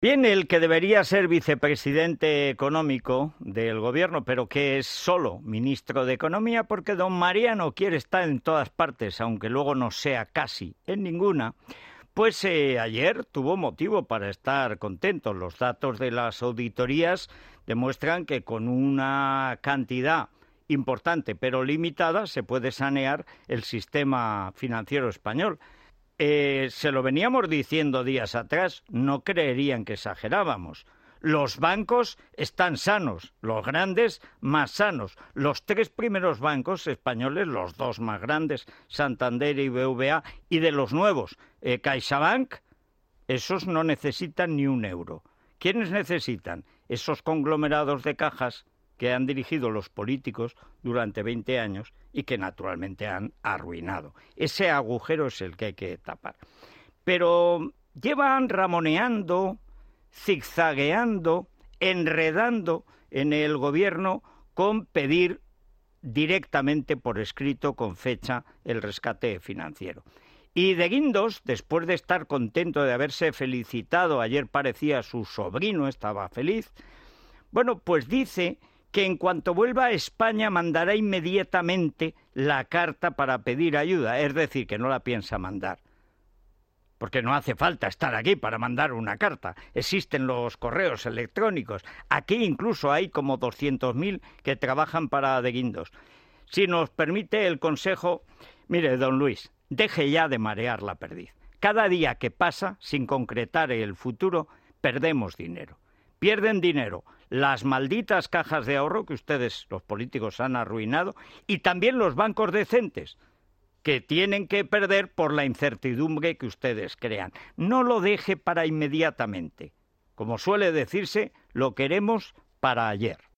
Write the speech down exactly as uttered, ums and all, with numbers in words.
Bien, el que debería ser vicepresidente económico del gobierno, pero que es solo ministro de Economía, porque don Mariano quiere estar en todas partes, aunque luego no sea casi en ninguna, pues eh, ayer tuvo motivo para estar contento. Los datos de las auditorías demuestran que con una cantidad importante pero limitada se puede sanear el sistema financiero español. Eh, se lo veníamos diciendo días atrás, no creerían que exagerábamos. Los bancos están sanos, los grandes más sanos. Los tres primeros bancos españoles, los dos más grandes, Santander y B B V A, y de los nuevos, eh, CaixaBank, esos no necesitan ni un euro. ¿Quiénes necesitan? Esos conglomerados de cajas que han dirigido los políticos durante veinte años y que naturalmente han arruinado. Ese agujero es el que hay que tapar. Pero llevan ramoneando, zigzagueando, enredando en el gobierno con pedir directamente por escrito con fecha el rescate financiero. Y de Guindos, después de estar contento de haberse felicitado, ayer parecía su sobrino, estaba feliz, bueno, pues dice que en cuanto vuelva a España mandará inmediatamente la carta para pedir ayuda, es decir, que no la piensa mandar. Porque no hace falta estar aquí para mandar una carta. Existen los correos electrónicos. Aquí incluso hay como doscientos mil que trabajan para De Guindos. Si nos permite el consejo, mire, don Luis, deje ya de marear la perdiz. Cada día que pasa sin concretar el futuro, perdemos dinero. Pierden dinero las malditas cajas de ahorro que ustedes, los políticos, han arruinado, y también los bancos decentes, que tienen que perder por la incertidumbre que ustedes crean. No lo deje para inmediatamente. Como suele decirse, lo queremos para ayer.